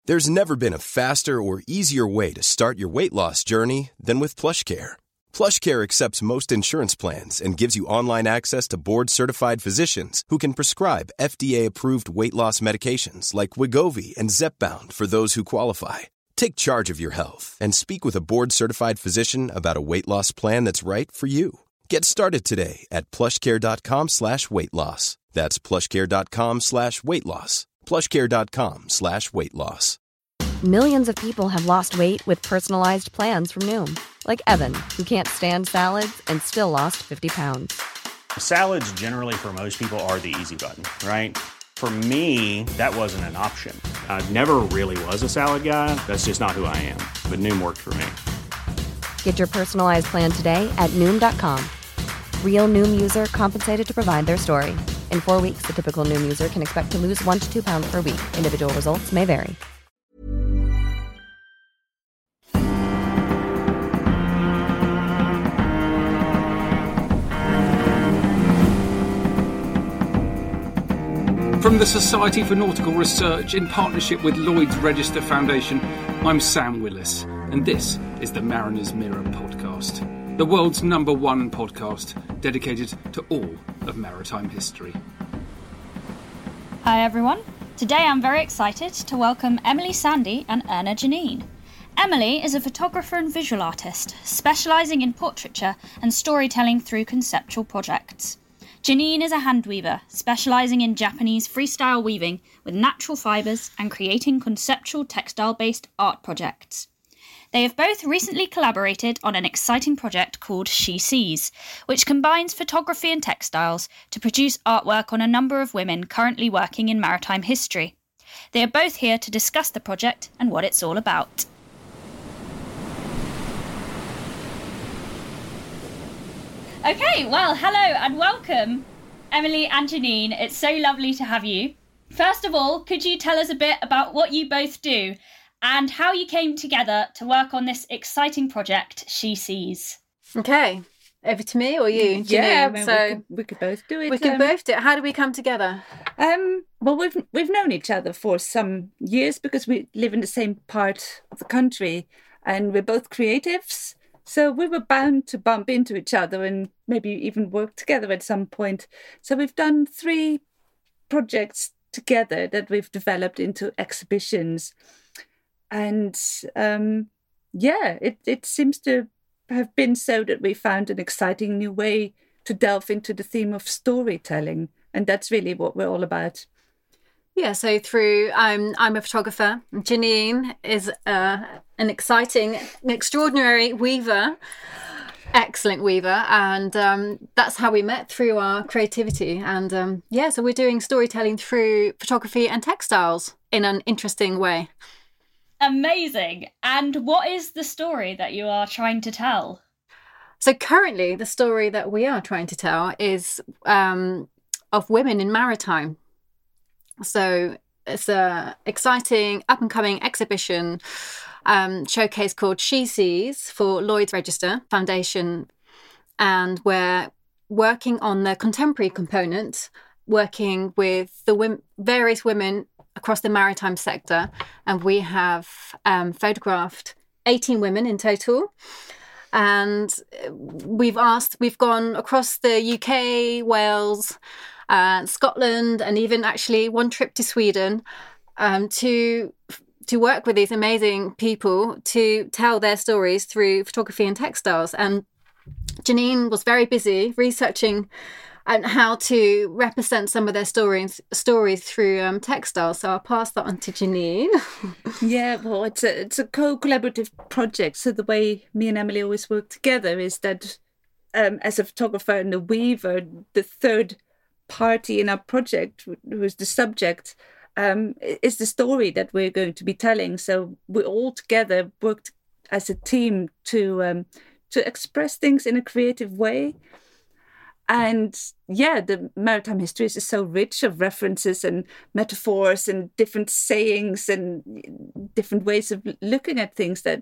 There's never been a faster or easier way to start your weight loss journey than with PlushCare. PlushCare accepts most insurance plans and gives you online access to board-certified physicians who can prescribe FDA-approved weight loss medications like Wegovy and Zepbound for those who qualify. Take charge of your health and speak with a board-certified physician about a weight loss plan that's right for you. Get started today at plushcare.com/weight loss. That's plushcare.com/weight loss. plushcare.com/weight loss. Millions of people have lost weight with personalized plans from Noom. Like Evan, who can't stand salads and still lost 50 pounds. Salads generally for most people are the easy button, right? For me, that wasn't an option. I never really was a salad guy. That's just not who I am. But Noom worked for me. Get your personalized plan today at Noom.com. Real Noom user compensated to provide their story. In 4 weeks, the typical Noom user can expect to lose 1 to 2 pounds per week. Individual results may vary. From the Society for Nautical Research in partnership with Lloyd's Register Foundation, I'm Sam Willis, and this is the Mariner's Mirror podcast, the world's #1 podcast dedicated to all of maritime history. Hi everyone. Today I'm very excited to welcome Emily Sandy and Erna Janine. Emily is a photographer and visual artist, specialising in portraiture and storytelling through conceptual projects. Janine is a handweaver, specialising in Japanese freestyle weaving with natural fibres and creating conceptual textile-based art projects. They have both recently collaborated on an exciting project called She Sees, which combines photography and textiles to produce artwork on a number of women currently working in maritime history. They are both here to discuss the project and what it's all about. Okay, well, hello and welcome, Emily and Janine. It's so lovely to have you. First of all, could you tell us a bit about what you both do and how you came together to work on this exciting project, She Sees? Okay, over to me or you, Janine? Yeah, I mean, we could both do it. We can both do it. How do we come together? Well, we've known each other for some years because we live in the same part of the country and we're both creatives. So we were bound to bump into each other and maybe even work together at some point. So we've done 3 projects together that we've developed into exhibitions. And it seems to have been so that we found an exciting new way to delve into the theme of storytelling. And that's really what we're all about. Yeah, so through, I'm a photographer. Janine is an exciting, extraordinary weaver, excellent weaver. And that's how we met, through our creativity. And so we're doing storytelling through photography and textiles in an interesting way. Amazing. And what is the story that you are trying to tell? So currently, the story that we are trying to tell is of women in maritime. So it's an exciting up-and-coming exhibition showcase called She Sees for Lloyd's Register Foundation. And we're working on the contemporary component, working with the various women across the maritime sector. And we have photographed 18 women in total. And we've gone across the UK, Wales, Scotland, and even actually one trip to Sweden to work with these amazing people to tell their stories through photography and textiles. And Janine was very busy researching how to represent some of their stories through textiles. So I'll pass that on to Janine. Yeah, well, it's a co-collaborative project. So the way me and Emily always work together is that as a photographer and a weaver, the third party in our project, who is the subject, is the story that we're going to be telling. So we all together worked as a team to express things in a creative way. And yeah, the maritime history is so rich of references and metaphors and different sayings and different ways of looking at things that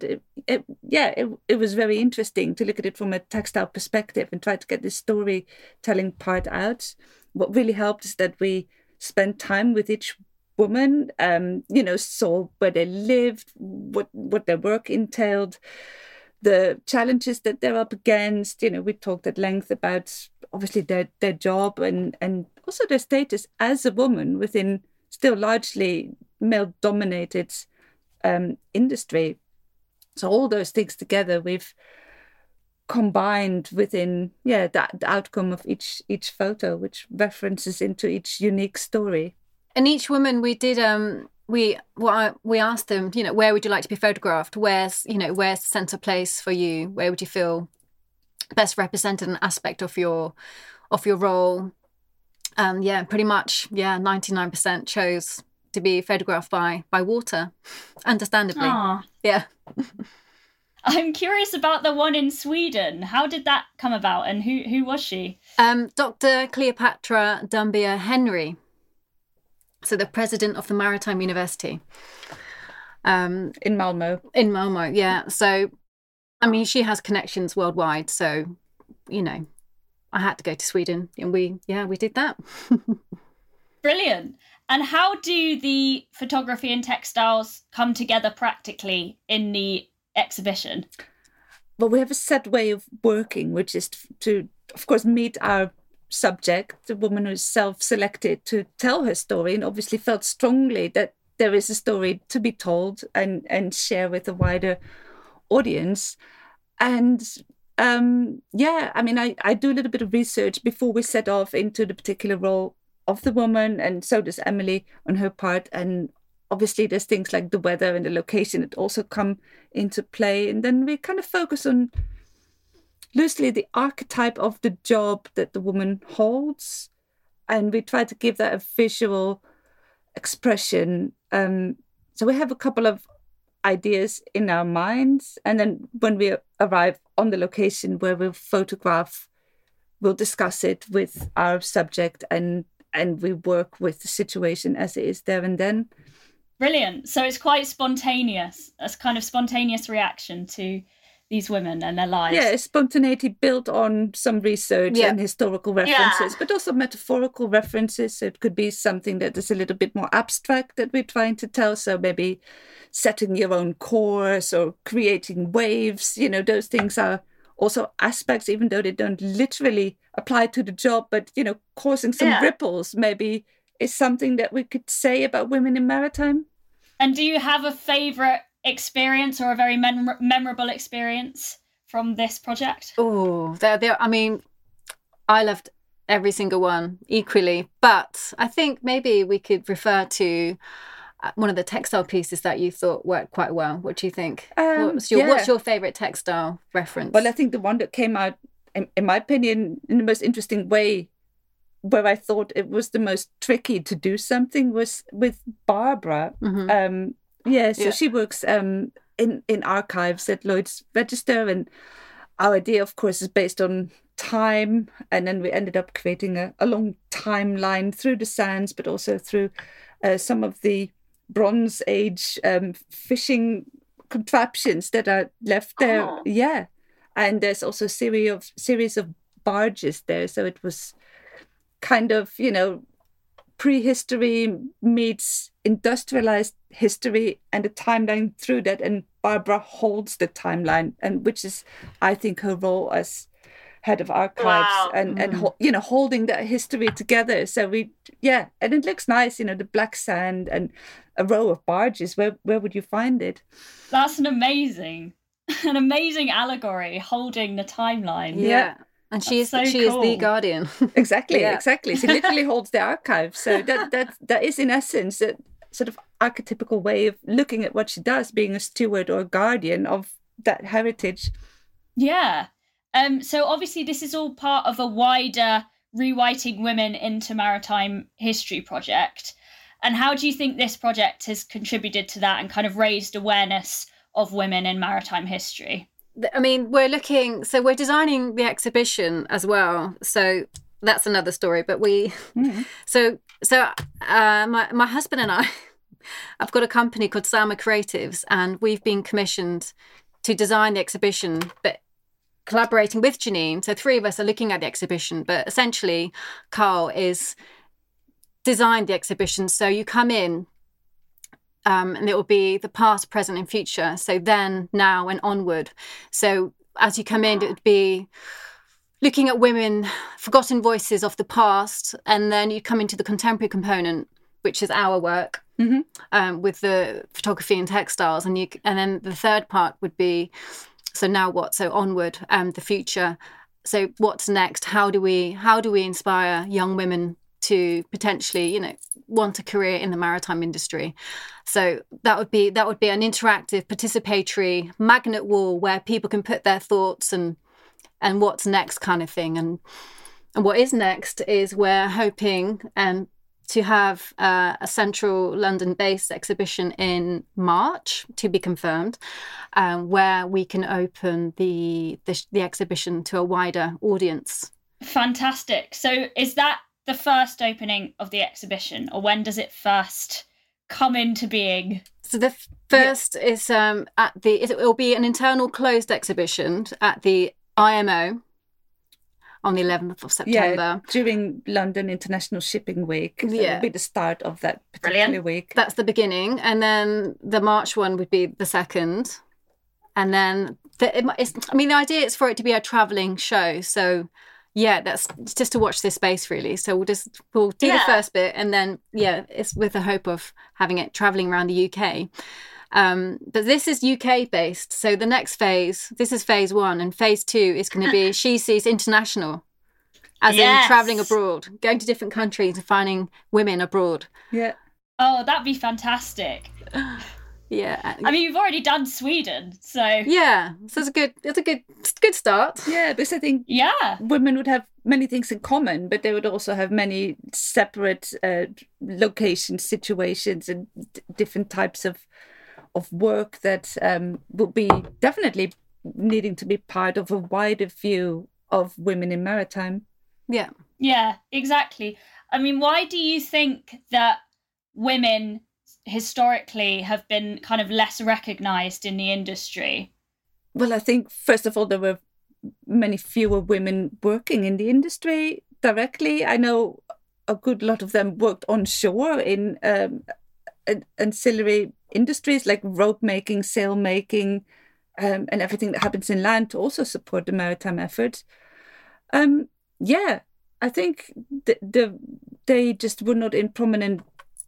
it was very interesting to look at it from a textile perspective and try to get this storytelling part out. What really helped is that we spent time with each women, saw where they lived, what their work entailed, the challenges that they're up against. We talked at length about obviously their job and also their status as a woman within still largely male-dominated industry. So all those things together, we've combined within the outcome of each photo, which references into each unique story. And each woman we did we asked them, where would you like to be photographed? Where's the centre place for you? Where would you feel best represented an aspect of your role? Pretty much 99% chose to be photographed by water, understandably. Aww. Yeah. I'm curious about the one in Sweden. How did that come about, and who was she? Dr. Cleopatra Dumbia Henry, so the president of the Maritime University. In Malmö. In Malmö, yeah. So, I mean, she has connections worldwide, so, I had to go to Sweden, and we did that. Brilliant. And how do the photography and textiles come together practically in the exhibition? Well, we have a set way of working, which is to, of course, meet our subject, the woman who's self-selected to tell her story, and obviously felt strongly that there is a story to be told and share with a wider audience. And I do a little bit of research before we set off into the particular role of the woman, and so does Emily on her part. And obviously there's things like the weather and the location that also come into play. And then we kind of focus on loosely the archetype of the job that the woman holds, and we try to give that a visual expression. So we have a couple of ideas in our minds, and then when we arrive on the location where we'll photograph, we'll discuss it with our subject, and we work with the situation as it is there and then. Brilliant. So it's quite spontaneous, a kind of spontaneous reaction to these women and their lives. Yeah, spontaneity built on some research and historical references, but also metaphorical references. So it could be something that is a little bit more abstract that we're trying to tell. So maybe setting your own course or creating waves, those things are also aspects, even though they don't literally apply to the job, but, causing some ripples maybe is something that we could say about women in maritime. And do you have a favourite experience or a very memorable experience from this project? Oh, I loved every single one equally, but I think maybe we could refer to one of the textile pieces that you thought worked quite well. What do you think? What's your favourite textile reference? Well, I think the one that came out, in my opinion, in the most interesting way, where I thought it was the most tricky to do something, was with Barbara. Mm-hmm. She works in archives at Lloyd's Register, and our idea, of course, is based on time, and then we ended up creating a long timeline through the sands, but also through some of the Bronze Age fishing contraptions that are left there. Oh. Yeah, and there's also a series of barges there, so it was kind of, prehistory meets industrialized history and a timeline through that, and Barbara holds the timeline, and which is, I think, her role as head of archives. Wow. and holding that history together. So and it looks nice, the black sand and a row of barges. Where would you find it? That's an amazing allegory, holding the timeline. Yeah. And she is the guardian. Exactly. She literally holds the archive. So that is, in essence, a sort of archetypical way of looking at what she does, being a steward or a guardian of that heritage. Yeah. So obviously this is all part of a wider Rewriting Women into Maritime History project. And how do you think this project has contributed to that and kind of raised awareness of women in maritime history? I mean, we're designing the exhibition as well. So that's another story. But my husband and I've got a company called Sama Creatives, and we've been commissioned to design the exhibition, but collaborating with Janine. So three of us are looking at the exhibition, but essentially Carl is designed the exhibition. So you come in, and it will be the past, present, and future. So then, now, and onward. So as you come in, it would be looking at women, forgotten voices of the past, and then you come into the contemporary component, which is our work, with the photography and textiles, and then the third part would be, so now what? So onward, the future. So what's next? How do we inspire young women to potentially, want a career in the maritime industry? So that would be an interactive, participatory magnet wall where people can put their thoughts and what's next kind of thing. And what is next is we're hoping to have a central London-based exhibition in March, to be confirmed, where we can open the exhibition to a wider audience. Fantastic. So is that the first opening of the exhibition, or when does it first come into being? So the first is it will be an internal closed exhibition at the IMO on the 11th of September. Yeah, during London International Shipping Week. So it'll be the start of that particular week. That's the beginning. And then the March one would be the second. And then, the idea is for it to be a travelling show. So, yeah, that's just to watch this space, really. So we'll do the first bit, and then, it's with the hope of having it travelling around the UK. But this is UK based. So the next phase, this is phase 1, and phase 2 is going to be She Sees International, as in travelling abroad, going to different countries and finding women abroad. Yeah. Oh, that'd be fantastic. Yeah. I mean, you've already done Sweden, so yeah. So it's a good start. Yeah, because I think women would have many things in common, but they would also have many separate location situations and different types of work that will be definitely needing to be part of a wider view of women in maritime. Yeah. Yeah, exactly. I mean, why do you think that women historically have been kind of less recognised in the industry? Well, I think, first of all, there were many fewer women working in the industry directly. I know a good lot of them worked on shore in ancillary industries like rope making, sail making, and everything that happens in land to also support the maritime effort. I think they just were not in prominent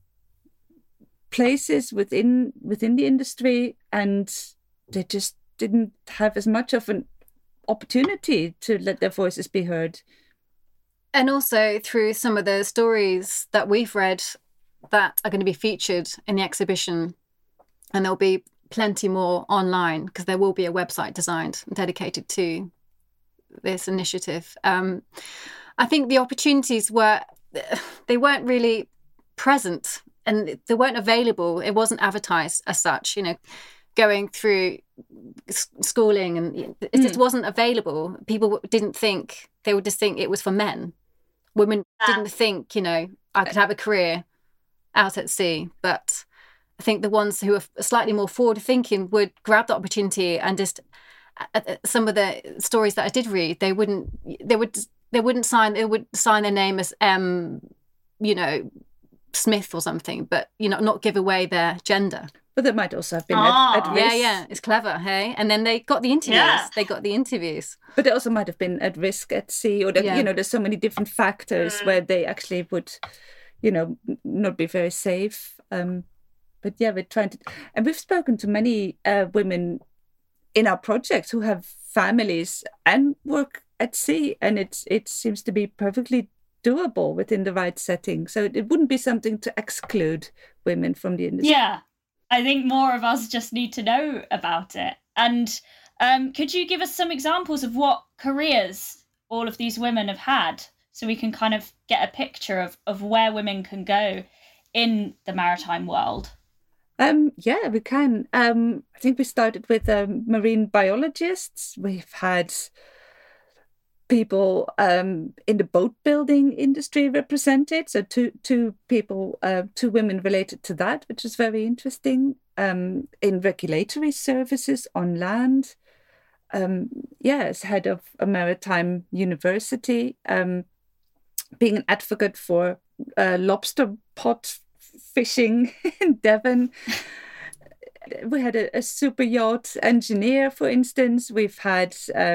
places within the industry, and they just didn't have as much of an opportunity to let their voices be heard. And also through some of the stories that we've read that are going to be featured in the exhibition, and there'll be plenty more online because there will be a website designed and dedicated to this initiative. I think the opportunities they weren't really present and they weren't available. It wasn't advertised as such, going through schooling, and it just wasn't available. People didn't think, they would just think it was for men. Women didn't think, I could have a career out at sea. But I think the ones who are slightly more forward thinking would grab the opportunity, and just some of the stories that I did read, they would sign their name as Smith or something, but not give away their gender. But that might also have been at risk. Yeah, it's clever, hey? And then they got the interviews. But they also might have been at risk at sea, or there's so many different factors where they actually would, not be very safe. But yeah, we're trying to, and we've spoken to many women in our project who have families and work at sea, and it seems to be perfectly doable within the right setting. So it wouldn't be something to exclude women from the industry. Yeah, I think more of us just need to know about it. And could you give us some examples of what careers all of these women have had, so we can kind of get a picture of where women can go in the maritime world? Yeah, we can. I think we started with marine biologists. We've had people in the boat building industry represented. So two women related to that, which is very interesting. In regulatory services on land. As head of a maritime university, being an advocate for lobster pot fishing in Devon. We had a super yacht engineer, for instance. We've had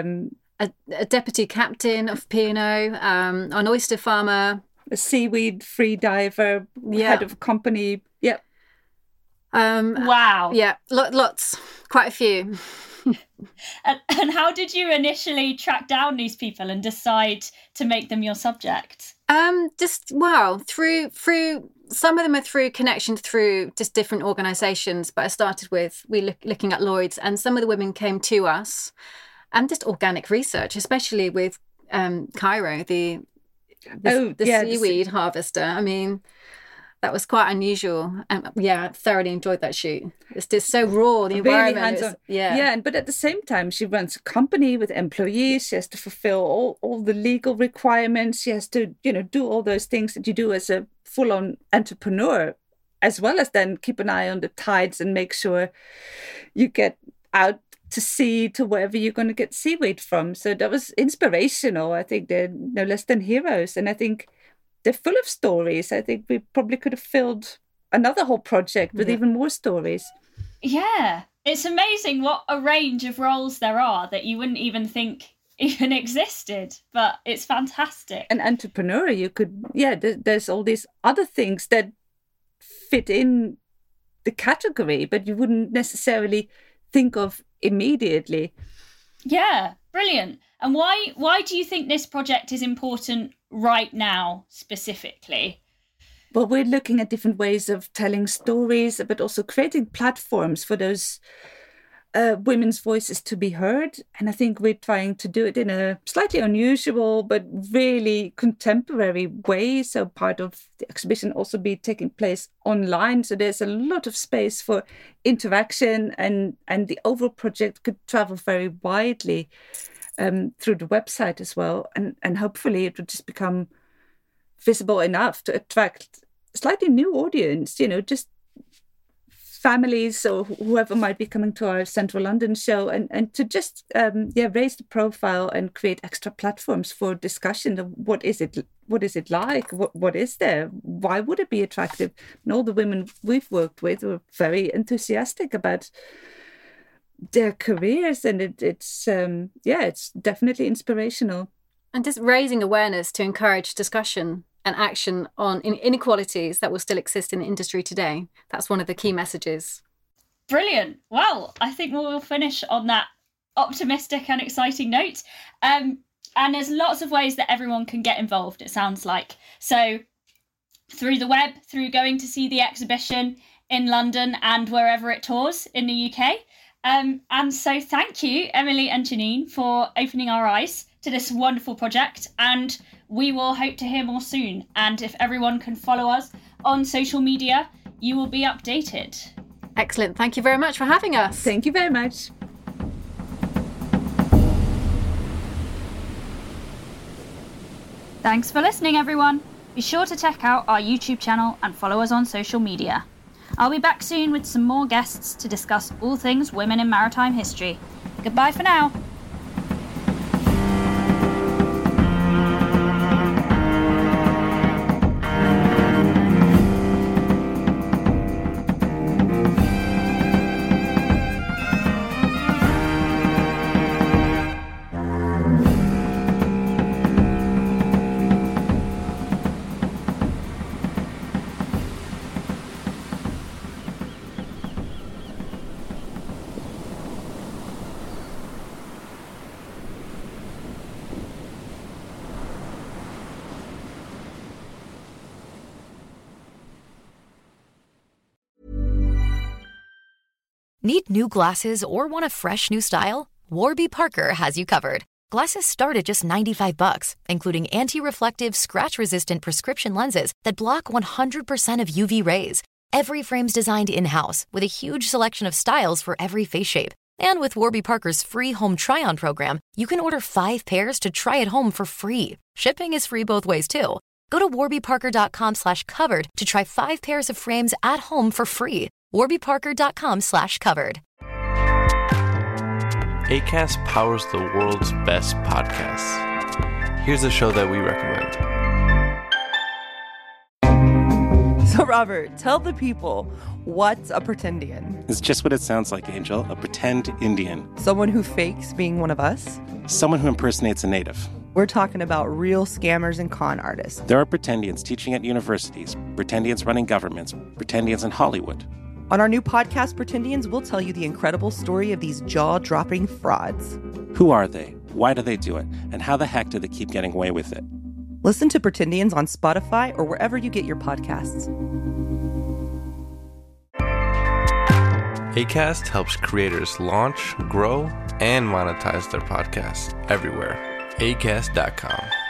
a deputy captain of P&O, an oyster farmer, a seaweed free diver, head of company. Yep. Wow. Yeah, lots, quite a few. And how did you initially track down these people and decide to make them your subject? Through some of them are through connections through just different organisations, but I started with looking at Lloyd's, and some of the women came to us, and just organic research, especially with Cairo, the seaweed harvester. I mean, that was quite unusual, and I thoroughly enjoyed that shoot. It's just so raw, the environment. Really but at the same time, she runs a company with employees. She has to fulfill all the legal requirements. She has to, do all those things that you do as a full-on entrepreneur, as well as then keep an eye on the tides and make sure you get out to sea to wherever you're going to get seaweed from. So that was inspirational. I think they're no less than heroes, and I think they're full of stories. I think we probably could have filled another whole project with even more stories. Yeah, it's amazing what a range of roles there are that you wouldn't even think even existed, but it's fantastic. An entrepreneur, you could, there's all these other things that fit in the category, but you wouldn't necessarily think of immediately. Yeah, brilliant. And why do you think this project is important right now, specifically? Well, we're looking at different ways of telling stories, but also creating platforms for those women's voices to be heard. And I think we're trying to do it in a slightly unusual, but really contemporary way. So part of the exhibition also be taking place online. So there's a lot of space for interaction, and the overall project could travel very widely through the website as well. And hopefully it would just become visible enough to attract a slightly new audience, just families or whoever might be coming to our Central London show, and to just raise the profile and create extra platforms for discussion of what is it like, what is there, why would it be attractive. And all the women we've worked with were very enthusiastic about their careers, and it's definitely inspirational. And just raising awareness to encourage discussion and action on inequalities that will still exist in the industry today. That's one of the key messages. Brilliant. Well, I think we'll finish on that optimistic and exciting note. And there's lots of ways that everyone can get involved, it sounds like. So through the web, through going to see the exhibition in London and wherever it tours in the UK. And so thank you, Emily and Janine, for opening our eyes to this wonderful project, and we will hope to hear more soon. And if everyone can follow us on social media, you will be updated. Excellent. Thank you very much for having us. Thank you very much. Thanks for listening, everyone. Be sure to check out our YouTube channel and follow us on social media. I'll be back soon with some more guests to discuss all things women in maritime history. Goodbye for now. Need new glasses or want a fresh new style? Warby Parker has you covered. Glasses start at just $95, including anti-reflective, scratch-resistant prescription lenses that block 100% of UV rays. Every frame's designed in-house with a huge selection of styles for every face shape. And with Warby Parker's free home try-on program, you can order 5 pairs to try at home for free. Shipping is free both ways, too. Go to warbyparker.com/covered to try 5 pairs of frames at home for free. warbyparker.com/covered. Acast powers the world's best podcasts. Here's a show that we recommend. So, Robert, tell the people, what's a pretendian? It's just what it sounds like, Angel. A pretend Indian. Someone who fakes being one of us? Someone who impersonates a native. We're talking about real scammers and con artists. There are pretendians teaching at universities, pretendians running governments, pretendians in Hollywood. On our new podcast, Pretendians, we'll tell you the incredible story of these jaw-dropping frauds. Who are they? Why do they do it? And how the heck do they keep getting away with it? Listen to Pretendians on Spotify or wherever you get your podcasts. Acast helps creators launch, grow, and monetize their podcasts everywhere. Acast.com.